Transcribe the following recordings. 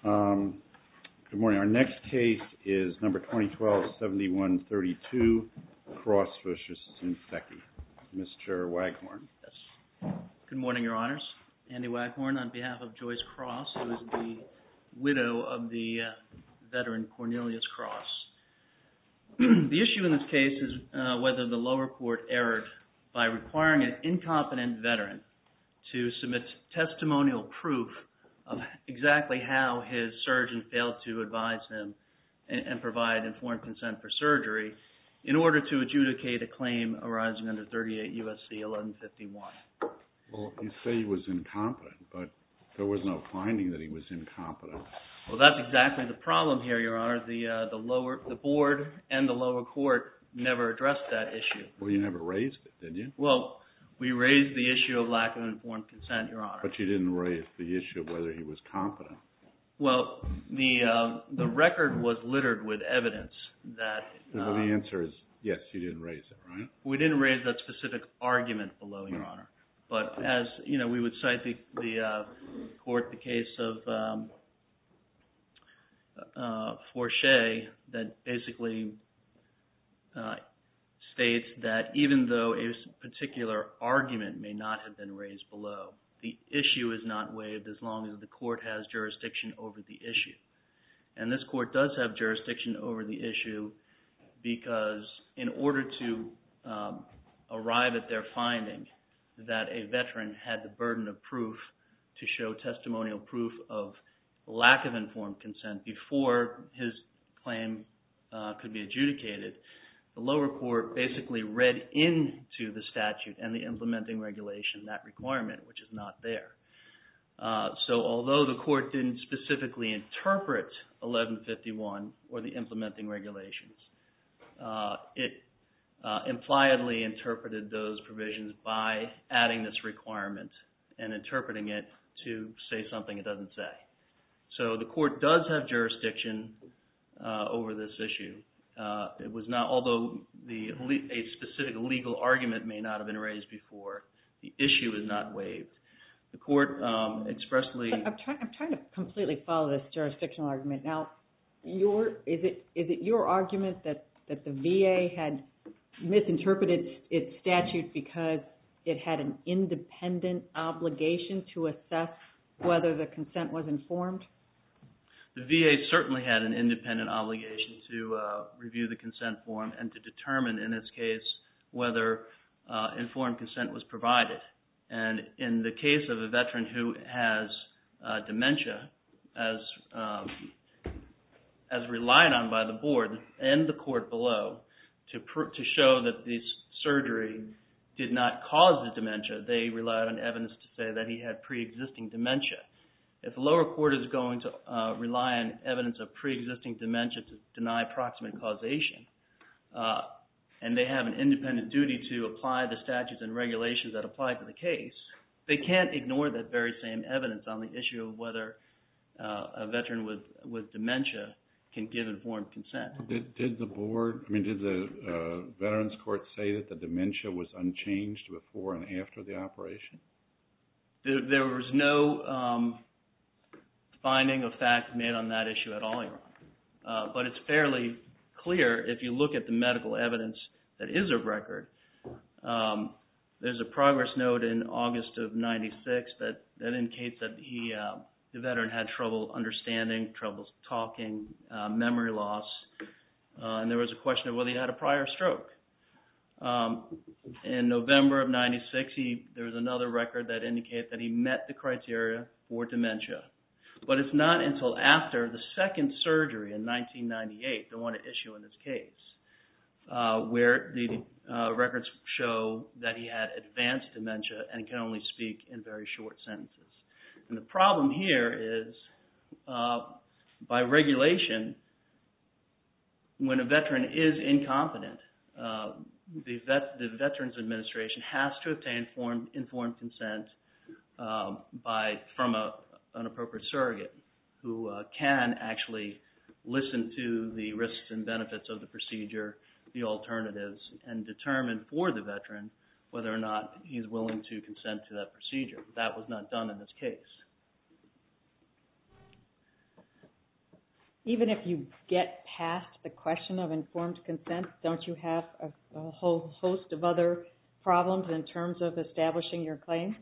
Good morning. Our next case is number 2012-7132, Cross v. Shinseki. Mr. Waghorn. Yes. Good morning, Your Honors. Andy Waghorn on behalf of Joyce Cross, who is the widow of the veteran Cornelius Cross. The issue in this case is whether the lower court erred by requiring an incompetent veteran to submit testimonial proof of exactly how his surgeon failed to advise him and provide informed consent for surgery in order to adjudicate a claim arising under 38 U.S.C. 1151. Well, you say he was incompetent, but there was no finding that he was incompetent. Well, that's exactly the problem here, Your Honor. The board and the lower court never addressed that issue. Well, you never raised it, did you? Well, we raised the issue of lack of informed consent, Your Honor. But you didn't raise the issue of whether he was competent. Well, the record was littered with evidence that... Well, the answer is yes, you didn't raise it, right? We didn't raise that specific argument below, Your Honor. But as, you know, we would cite the case of Forche that basically states that even though a particular argument may not have been raised below, the issue is not waived as long as the court has jurisdiction over the issue. And this court does have jurisdiction over the issue because in order to arrive at their finding that a veteran had the burden of proof to show testimonial proof of lack of informed consent before his claim could be adjudicated, the lower court basically read into the statute and the implementing regulation that requirement, which is not there. So although the court didn't specifically interpret 1151 or the implementing regulations, it impliedly interpreted those provisions by adding this requirement and interpreting it to say something it doesn't say. So the court does have jurisdiction over this issue. It was not, although a specific legal argument may not have been raised before, the issue is not waived. The court expressly... I'm trying to completely follow this jurisdictional argument. Now, is it your argument that the VA had misinterpreted its statute because it had an independent obligation to assess whether the consent was informed? The VA certainly had an independent obligation to review the consent form and to determine, in this case, whether informed consent was provided. And in the case of a veteran who has dementia, as relied on by the board and the court below to show that this surgery did not cause the dementia, they relied on evidence to say that he had pre-existing dementia. If the lower court is going to rely on evidence of pre-existing dementia to deny proximate causation, and they have an independent duty to apply the statutes and regulations that apply to the case, they can't ignore that very same evidence on the issue of whether a veteran with dementia can give informed consent. Did the Veterans Court say that the dementia was unchanged before and after the operation? There was no finding of fact made on that issue at all, Your Honor. But it's fairly clear if you look at the medical evidence that is of record. There's a progress note in August of '96 that indicates that the veteran had trouble understanding, trouble talking, memory loss, and there was a question of whether he had a prior stroke. In November of '96, there was another record that indicated that he met the criteria for dementia. But it's not until after the second surgery in 1998, the one at issue in this case, where the records show that he had advanced dementia and can only speak in very short sentences. And the problem here is, by regulation, when a veteran is incompetent, the Veterans Administration has to obtain informed consent from an appropriate surrogate who can actually listen to the risks and benefits of the procedure, the alternatives, and determine for the veteran whether or not he's willing to consent to that procedure. That was not done in this case. Even if you get past the question of informed consent, don't you have a whole host of other problems in terms of establishing your claim?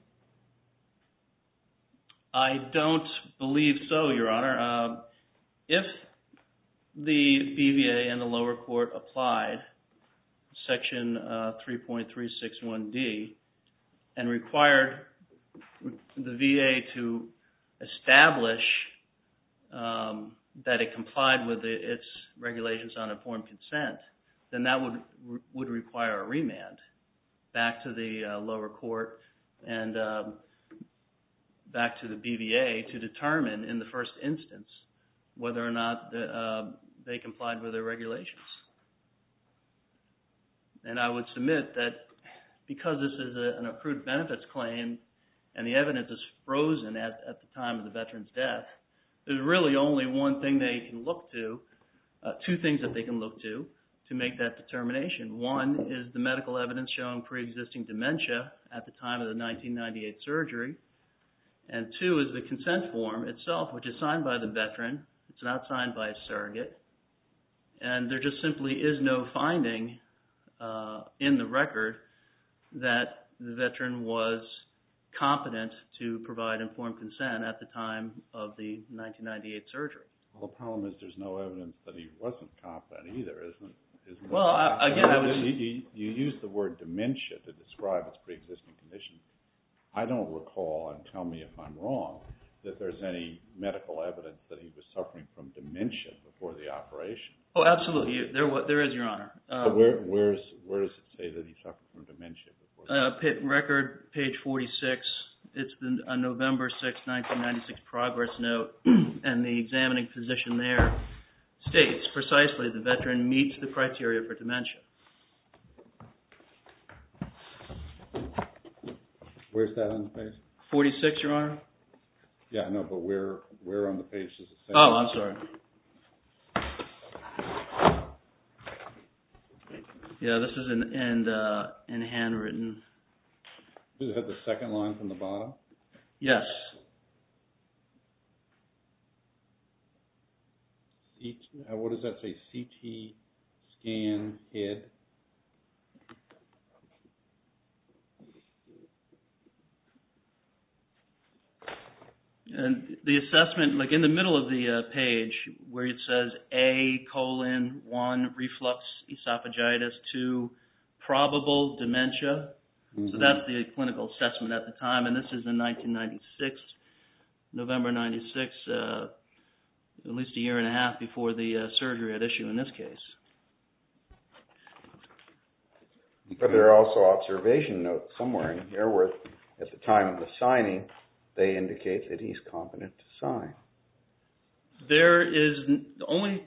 I don't believe so, Your Honor. If the BVA and the lower court applied Section 3.361D and required the VA to establish that it complied with its regulations on informed consent, then that would require a remand back to the lower court and back to the BVA to determine in the first instance whether or not they complied with their regulations. And I would submit that because this is an accrued benefits claim and the evidence is frozen at the time of the veteran's death, there's really only one thing they can look to, two things that they can look to make that determination. One is the medical evidence showing pre-existing dementia at the time of the 1998 surgery. And two is the consent form itself, which is signed by the veteran. It's not signed by a surrogate. And there just simply is no finding in the record that the veteran was competent to provide informed consent at the time of the 1998 surgery. Well, the problem is there's no evidence that he wasn't competent either, isn't it? Well, again, You use the word dementia to describe its pre-existing condition. I don't recall, and tell me if I'm wrong, that there's any medical evidence that he was suffering from dementia before the operation. Oh, absolutely. There is, Your Honor. Where does it say that he suffered from dementia before? Record, page 46. It's the November 6, 1996 progress note, and the examining physician there states precisely the veteran meets the criteria for dementia. Where's that on the page? 46, Your Honor? Yeah, no, but where on the page does it say? Oh, I'm sorry. Yeah, this is in handwritten. Does it have the second line from the bottom? Yes. What does that say? CT scan head? And the assessment, like in the middle of the page, where it says A:1 reflux esophagitis, 2 probable dementia. Mm-hmm. So that's the clinical assessment at the time, and this is in 1996, November 96, at least a year and a half before the surgery at issue in this case. But there are also observation notes somewhere in here where at the time of the signing, they indicate that he's competent to sign. There is the only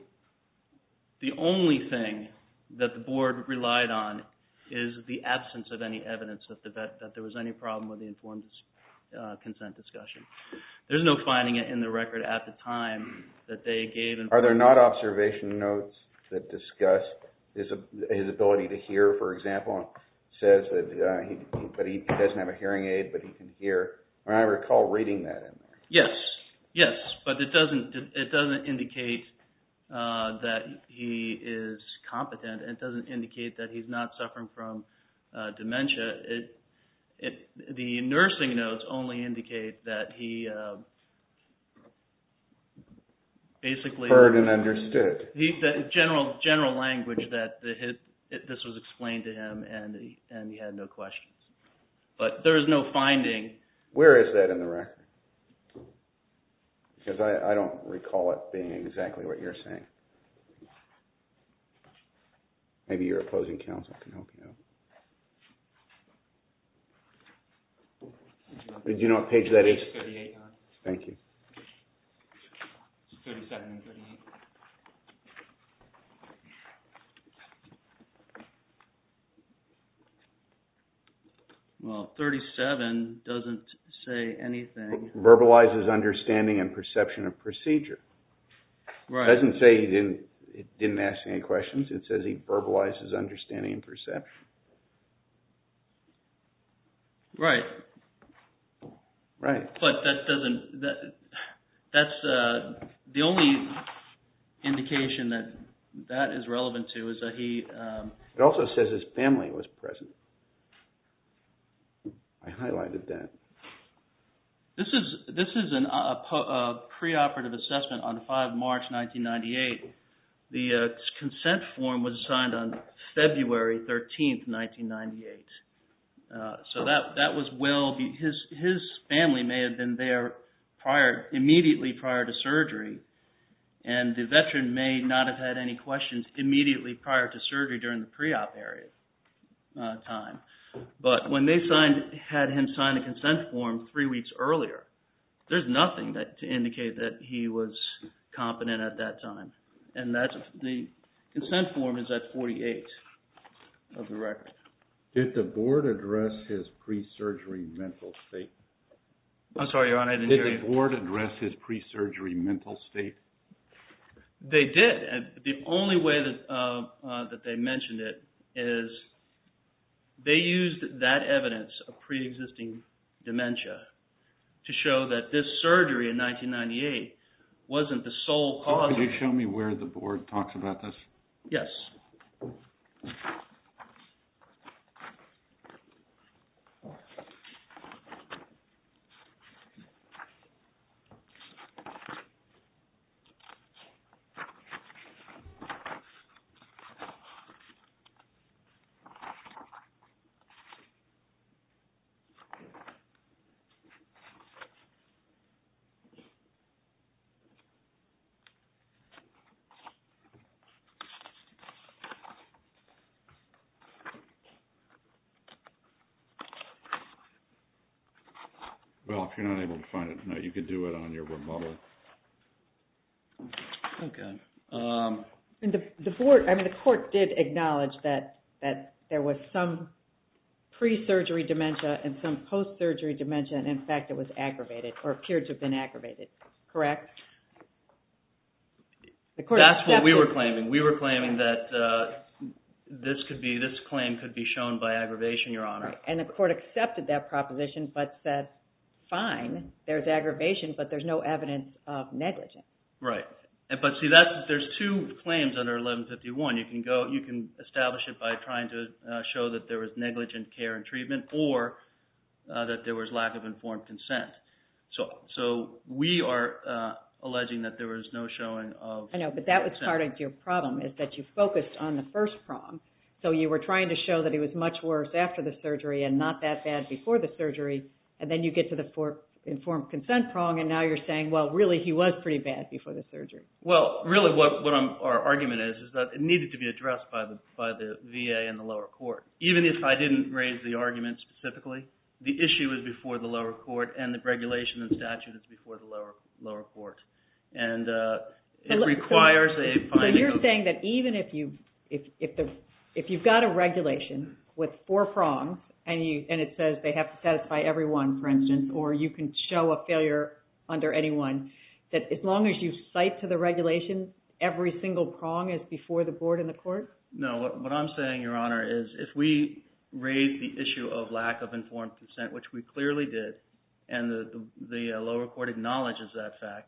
thing that the board relied on is the absence of any evidence that there was any problem with the informed consent discussion. There's no finding it in the record at the time that they gave. Are there not observation notes that discuss his ability to hear, for example? It says that he doesn't have a hearing aid, but he can hear. I recall reading that in there. Yes, but it doesn't indicate that he is competent. It doesn't indicate that he's not suffering from dementia. The nursing notes only indicate that he basically heard and understood. The general language that this was explained to him, and he had no questions. But there is no finding. Where is that in the record? Because I don't recall it being exactly what you're saying. Maybe your opposing counsel can help you out. Do you know what page that is? Page 38. Thank you. 37 and 38. Well, 37 doesn't say anything. Verbalizes understanding and perception of procedure. Right. It doesn't say he didn't ask any questions. It says he verbalizes understanding and perception. Right. Right. But that's the only indication that is relevant to is that he... It also says his family was present. I highlighted that. This is a preoperative assessment on 5 March 1998. The consent form was signed on February 13th, 1998. So that was his family may have been there immediately prior to surgery, and the veteran may not have had any questions immediately prior to surgery during the pre-op area time. But when they had him sign the consent form 3 weeks earlier, there's nothing to indicate that he was competent at that time. And the consent form is at 48 of the record. Did the board address his pre-surgery mental state? I'm sorry, Your Honor, I didn't hear you. Did the board address his pre-surgery mental state? They did. And the only way that they mentioned it is they used that evidence of pre-existing dementia to show that this surgery in 1998 wasn't the sole cause. Could you show me where the board talks about this? Yes. Well, if you're not able to find it, no, you could do it on your rebuttal. Okay. And the court did acknowledge that there was some pre-surgery dementia and some post-surgery dementia, and in fact it was aggravated or appeared to have been aggravated. Correct? That's what we were claiming. We were claiming that this claim could be shown by aggravation, Your Honor. Right. And the court accepted that proposition, but said, fine, there's aggravation, but there's no evidence of negligence. Right. But see, there's two claims under 1151. You can establish it by trying to show that there was negligent care and treatment, or that there was lack of informed consent. So we are alleging that there was no showing of... I know, but that was part of your problem, is that you focused on the first prong. So you were trying to show that he was much worse after the surgery and not that bad before the surgery, and then you get to the informed consent prong, and now you're saying, well, really, he was pretty bad before the surgery. Well, really, what our argument is that it needed to be addressed by the VA and the lower court. Even if I didn't raise the argument specifically, the issue is before the lower court, and the regulation and statute is before the lower court. And it requires a finding. So you're saying that even if you've got a regulation with 4 prongs, and it says they have to satisfy everyone, for instance, or you can show a failure under anyone, that as long as you cite to the regulation, every single prong is before the board and the court? No, what I'm saying, Your Honor, is if we raise the issue of lack of informed consent, which we clearly did, and the lower court acknowledges that fact,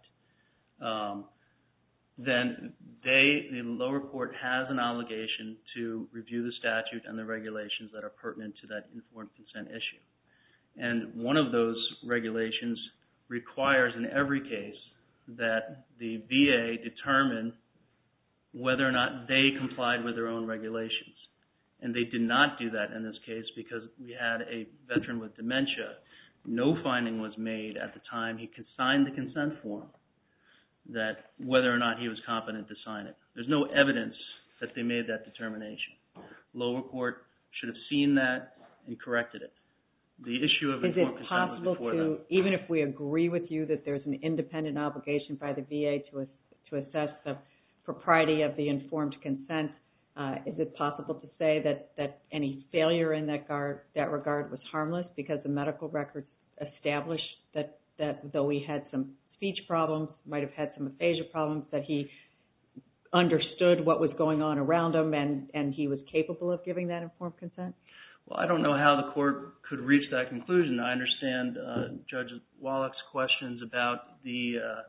then the lower court has an obligation to review the statute and the regulations that are pertinent to that informed consent issue. And one of those regulations requires in every case that the VA determine whether or not they complied with their own regulations. And they did not do that in this case because we had a veteran with dementia. No finding was made at the time he signed the consent form that whether or not he was competent to sign it. There's no evidence that they made that determination. Lower court should have seen that and corrected it. The issue of informed consent was before that. Is it possible to, even if we agree with you that there's an independent obligation by the VA to assess the propriety of the informed consent, is it possible to say that any failure in that regard was harmless because the medical records established that though he had some speech problems, might have had some aphasia problems, that he understood what was going on around him and he was capable of giving that informed consent? Well, I don't know how the court could reach that conclusion. I understand Judge Wallach's questions about the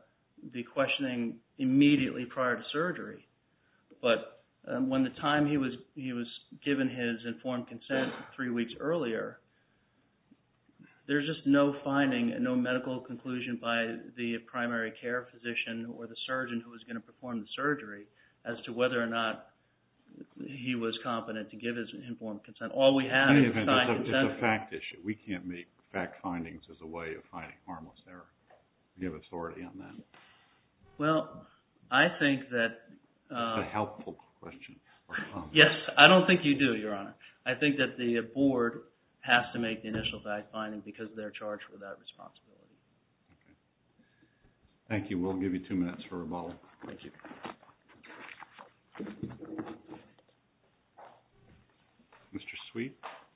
the questioning immediately prior to surgery. But when the time he was given his informed consent 3 weeks earlier, there's just no finding and no medical conclusion by the primary care physician or the surgeon who was going to perform the surgery as to whether or not he was competent to give his informed consent. All we have is signed consent. It's a fact issue. We can't make fact findings as a way of finding harmless error. Do you have authority on that? Well, I think that... It's a helpful question. Yes, I don't think you do, Your Honor. I think that the board has to make the initial fact finding because they're charged with that responsibility. Okay. Thank you. We'll give you 2 minutes for rebuttal. Thank you. Mr. Sweet?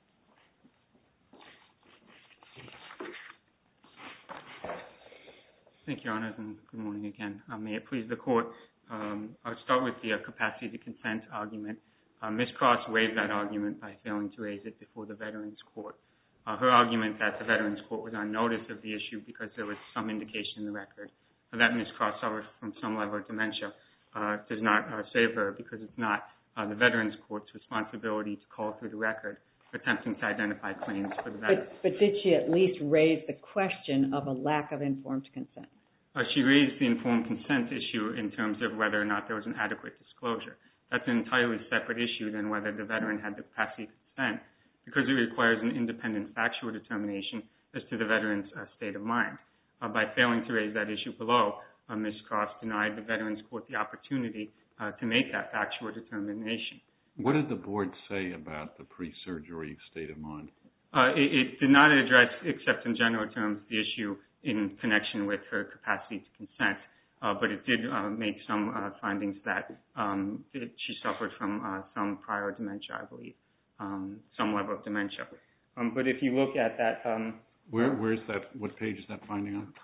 Thank you, Your Honor, and good morning again. May it please the Court, I'll start with the capacity to consent argument. Ms. Cross waived that argument by failing to raise it before the Veterans Court. Her argument that the Veterans Court was on notice of the issue because there was some indication in the record that Ms. Cross suffered from some level of dementia does not save her because it's not the Veterans Court's responsibility to call through the record attempting to identify claims for the veteran. But did she at least raise the question of a lack of informed consent? She raised the informed consent issue in terms of whether or not there was an adequate disclosure. That's an entirely separate issue than whether the veteran had the capacity to consent because it requires an independent factual determination as to the veteran's state of mind. By failing to raise that issue below, Ms. Cross denied the Veterans Court the opportunity to make that factual determination. What did the board say about the pre-surgery state of mind? It did not address, except in general terms, the issue in connection with her capacity to consent, but it did make some findings that she suffered from some prior dementia, I believe, some level of dementia. But if you look at that... Where is that? What page is that finding on?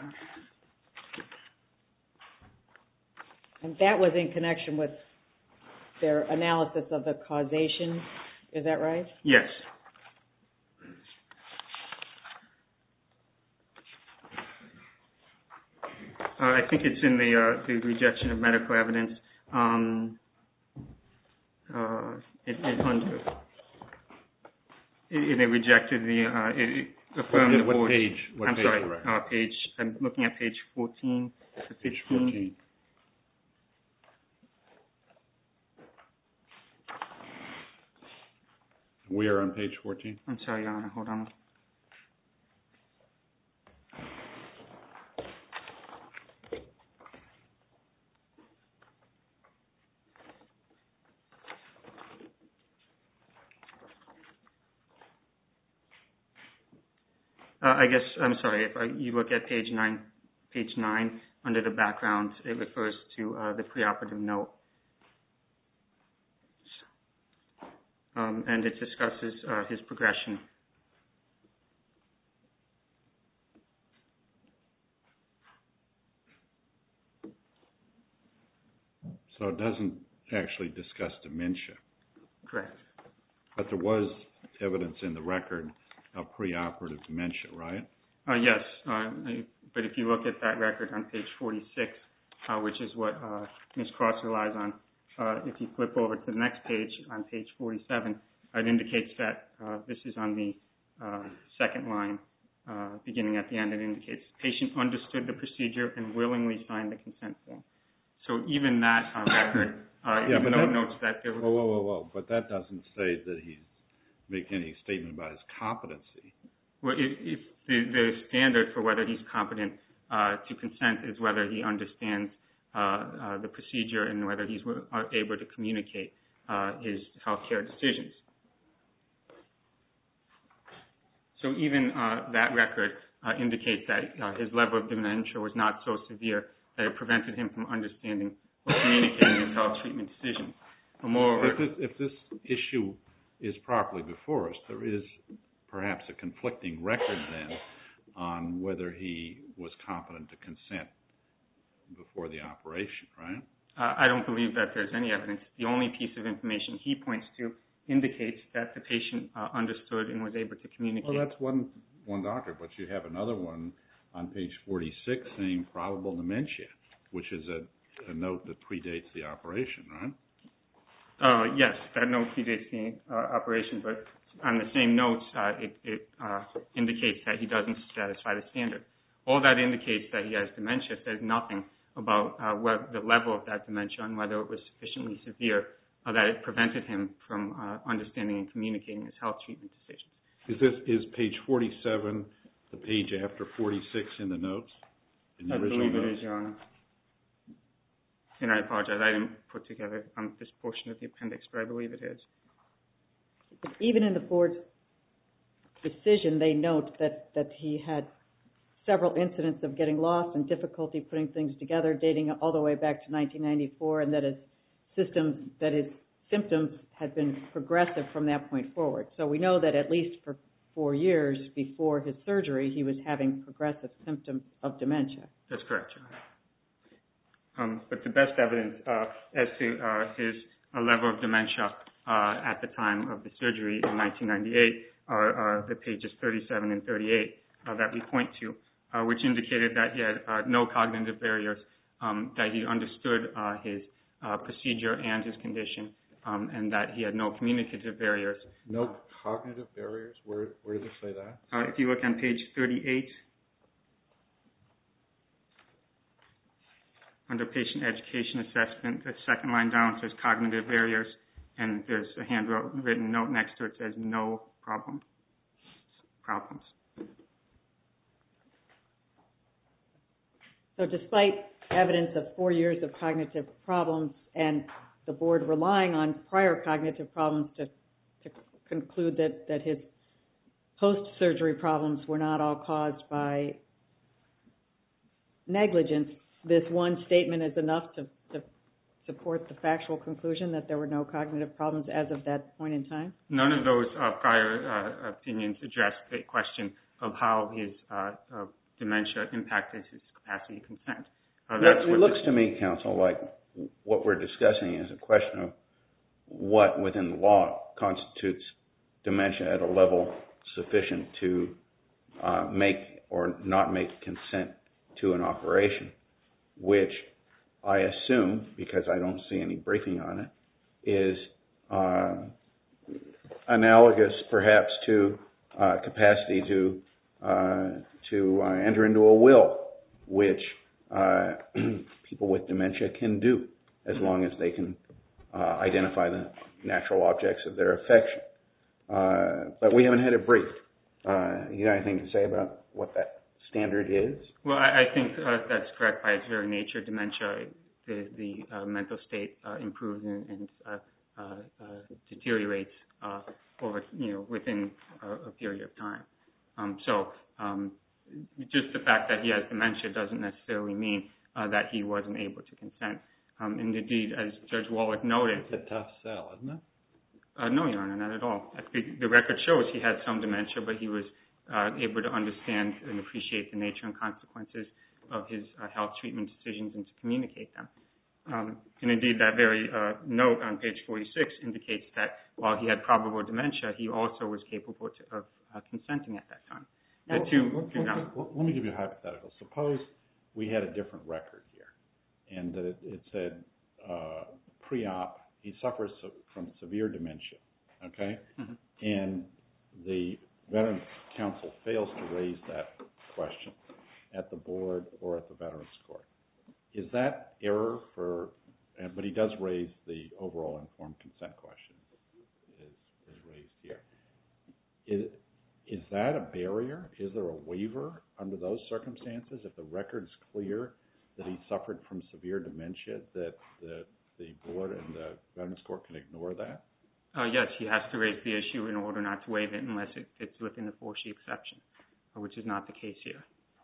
And that was in connection with their analysis of the causation, is that right? Yes. I think it's in the rejection of medical evidence. They rejected it affirmed the board. What page? I'm sorry, I'm looking at page 14 to 15. Page 14. We are on page 14. I'm sorry, Your Honor. Hold on. I guess, I'm sorry, if you look at page 9, under the background, it refers to the preoperative note. And it discusses his progression. So it doesn't actually discuss dementia. Correct. But there was evidence in the record of preoperative dementia, right? Yes. But if you look at that record on page 46, which is what Ms. Cross relies on, if you flip over to the next page, on page 47, it indicates that this is on the second line, beginning at the end. It indicates the patient understood the procedure and willingly signed the consent form. So even that record, even though it notes that there was... Whoa. But that doesn't say that he's making any statement about his competency. Well, if the standard for whether he's competent to consent is whether he understands the procedure and whether he's able to communicate his healthcare decisions. So even that record indicates that his level of dementia was not so severe that it prevented him from understanding or communicating his health treatment decisions. Moreover, if this issue is properly before us, there is perhaps a conflicting record then on whether he was competent to consent before the operation, right? I don't believe that there's any evidence. The only piece of information he points to indicates that the patient understood and was able to communicate. Well, that's one doctor, but you have another one on page 46 saying probable dementia, which is a note that predates the operation, right? Yes, that note predates the operation, but on the same notes, it indicates that he doesn't satisfy the standard. All that indicates that he has dementia says nothing about the level of that dementia and whether it was sufficiently severe that it prevented him from understanding and communicating his health treatment decisions. Is page 47 the page after 46 in the notes? I believe it is, Your Honor. And I apologize, I didn't put together this portion of the appendix, but I believe it is. But even in the board's decision, they note that he had several incidents of getting lost and difficulty putting things together, dating all the way back to 1994, and that his symptoms had been progressive from that point forward. So we know that at least for 4 years before his surgery, he was having progressive symptoms of dementia. That's correct, Your Honor. But the best evidence as to his level of dementia at the time of the surgery in 1998 are the pages 37 and 38 that we point to, which indicated that he had no cognitive barriers, that he understood his procedure and his condition, and that he had no communicative barriers. No cognitive barriers? Where does it say that? If you look on page 38, under patient education assessment, the second line down says cognitive barriers, and there's a handwritten note next to it that says no problems. So despite evidence of 4 years of cognitive problems and the board relying on prior cognitive problems to conclude that his post-surgery problems were not all caused by negligence, this one statement is enough to support the factual conclusion that there were no cognitive problems as of that point in time? None of those prior opinions addressed the question of how his dementia impacted his capacity to consent. It looks to me, counsel, like what we're discussing is a question of what within the law constitutes dementia at a level sufficient to make or not make consent to an operation, which I assume, because I don't see any briefing on it, is analogous perhaps to capacity to enter into a will, which people with dementia can do as long as they can identify the natural objects of their affection. But we haven't had it briefed. You got anything to say about what that standard is? Well, I think that's correct by its very nature. Dementia, the mental state improves and deteriorates over, within a period of time. So just the fact that he has dementia doesn't necessarily mean that he wasn't able to consent. And indeed, as Judge Wallach noted, it's a tough sell, isn't it? No, Your Honor, not at all. I think the record shows he had some dementia, but he was able to understand and appreciate the nature and consequences of his health treatment decisions and to communicate them. And indeed, that very note on page 46 indicates that while he had probable dementia, he also was capable of consenting at that time. Let me give you a hypothetical. Suppose we had a different record here, and that it said pre-op, he suffers from severe dementia, okay? Mm-hmm. And the Veterans Council fails to raise that question at the board or at the Veterans Court. Is that error but he does raise the overall informed consent question is raised here. Is that a barrier? Is there a waiver under those circumstances? If the record's clear that he suffered from severe dementia, that the board and the Veterans Court can ignore that? Yes, he has to raise the issue in order not to waive it unless it fits within the 4C exception, which is not the case here.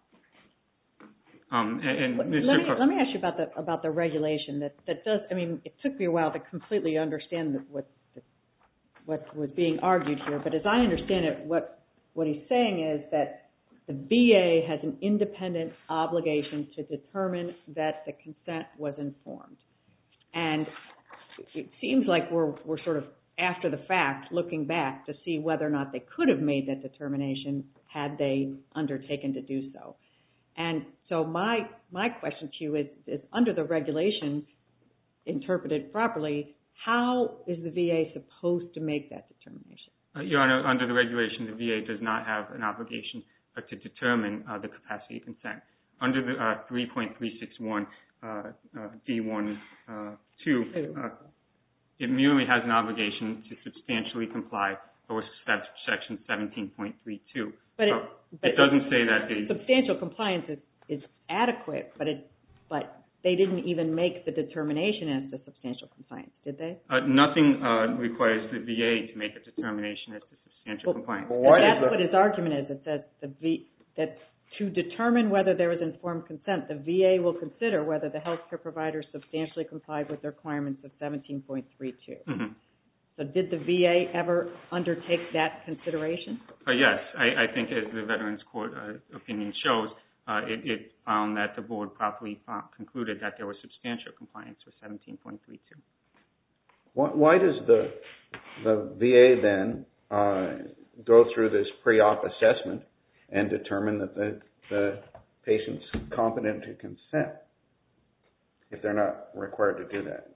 Let me ask you about the regulation that does. I mean, it took me a while to completely understand what was being argued here, but as I understand it, what he's saying is that the VA has an independent obligation to determine that the consent was informed, and it seems like we're sort of after the fact looking back to see whether or not they could have made that determination had they undertaken to do so. And so my question to you is under the regulation, interpreted properly, how is the VA supposed to make that determination? Your Honor, under the regulation, the VA does not have an obligation to determine the capacity of consent. Under the 3.361 D1(2), it merely has an obligation to substantially comply with Section 17.32. But it doesn't say that the substantial compliance is adequate, but they didn't even make the determination as to substantial compliance, did they? Nothing requires the VA to make a determination as to substantial compliance. That's what his argument is. It says that to determine whether there is informed consent, the VA will consider whether the healthcare provider substantially complied with the requirements of 17.32. Mm-hmm. So did the VA ever undertake that consideration? Yes. I think as the Veterans Court opinion shows, it found that the board properly concluded that there was substantial compliance with 17.32. Why does the VA then go through this pre-op assessment and determine that the patient's competent to consent if they're not required to do that?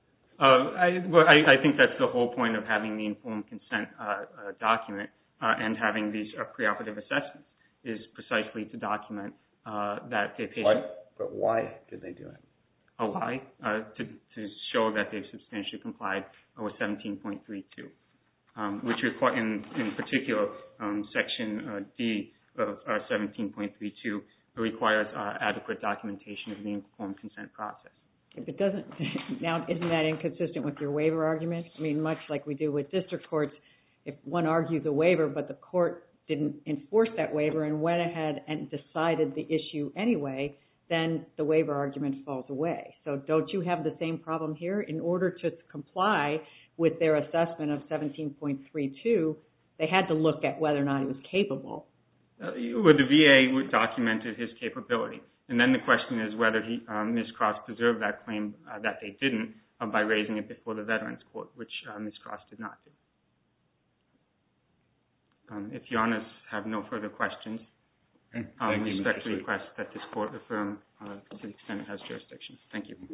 I think that's the whole point of having the informed consent document and having these preoperative assessments is precisely to document that the patient... But why did they do it? Why? To show that they've substantially complied with 17.32, which in particular, Section D of 17.32 requires adequate documentation of the informed consent process. If it doesn't, now isn't that inconsistent with your waiver argument? I mean, much like we do with district courts, if one argues a waiver but the court didn't enforce that waiver and went ahead and decided the issue anyway, then the waiver argument falls away. So don't you have the same problem here? In order to comply with their assessment of 17.32, they had to look at whether or not he was capable. Well, the VA documented his capability. And then the question is whether Ms. Cross preserved that claim that they didn't by raising it before the Veterans Court, which Ms. Cross did not do. If Your Honors have no further questions, I respectfully request that this Court affirm to the extent it has jurisdiction. Thank you.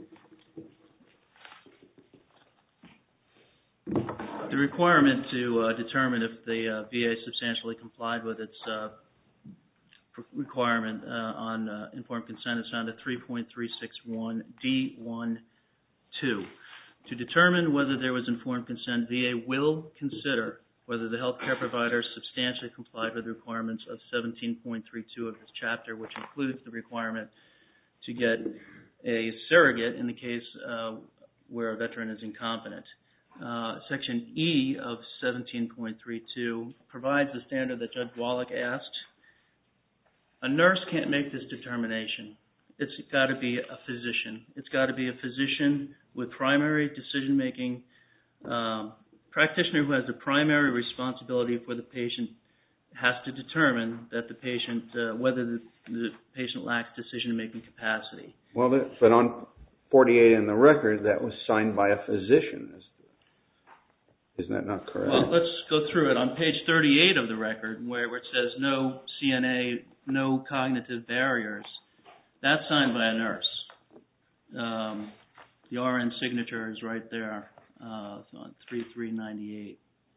The requirement to determine if the VA substantially complied with its requirement on informed consent is found at 3.361 D1(2). To determine whether there was informed consent, VA will consider whether the healthcare provider substantially complied with the requirements of 17.32 of this chapter, which includes the requirement to get a surrogate in the case where a veteran is incompetent. Section E of 17.32 provides the standard that Judge Wallach asked. A nurse can't make this determination. It's got to be a physician. It's got to be a physician with primary decision-making, practitioner who has the primary responsibility for the patient has to determine that the patient, whether the patient lacks decision-making capacity. Well, but on 48 in the record, that was signed by a physician. Isn't that not correct? Well, let's go through it. On page 38 of the record, where it says no CNA, no cognitive barriers, that's signed by a nurse. The RN signature is right there. It's on 3398.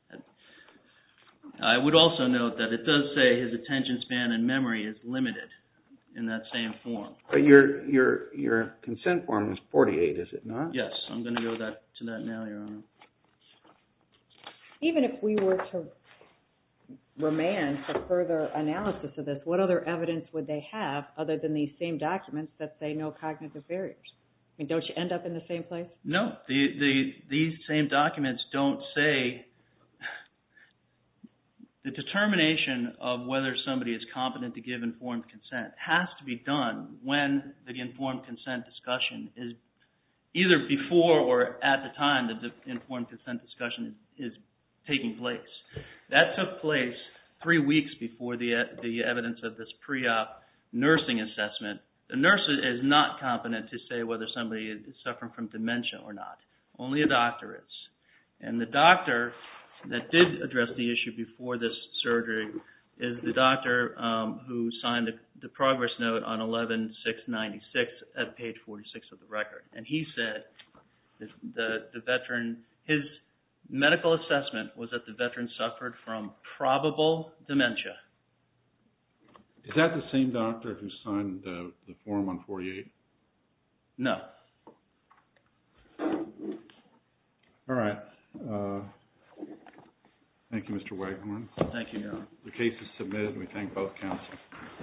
I would also note that it does say his attention span and memory is limited in that same form. But your consent form is 48, is it not? Yes, I'm going to go to that now, Your Honor. Even if we were to remand for further analysis of this, what other evidence would they have other than these same documents that say no cognitive barriers? I mean, don't you end up in the same place? No. These same documents don't say the determination of whether somebody is competent to give informed consent has to be done when the informed consent discussion is either before or at the time that the informed consent discussion is taking place. That took place 3 weeks before the evidence of this pre-op nursing assessment. The nurse is not competent to say whether somebody is suffering from dementia or not. Only a doctor is. And the doctor that did address the issue before this surgery is the doctor who signed the progress note on 11/6/96 at page 46 of the record. And he said that the veteran, his medical assessment was that the veteran suffered from probable dementia. Is that the same doctor who signed the form on 48? No. All right. Thank you, Mr. Waghorn. Thank you, Your Honor. The case is submitted. We thank both counsel.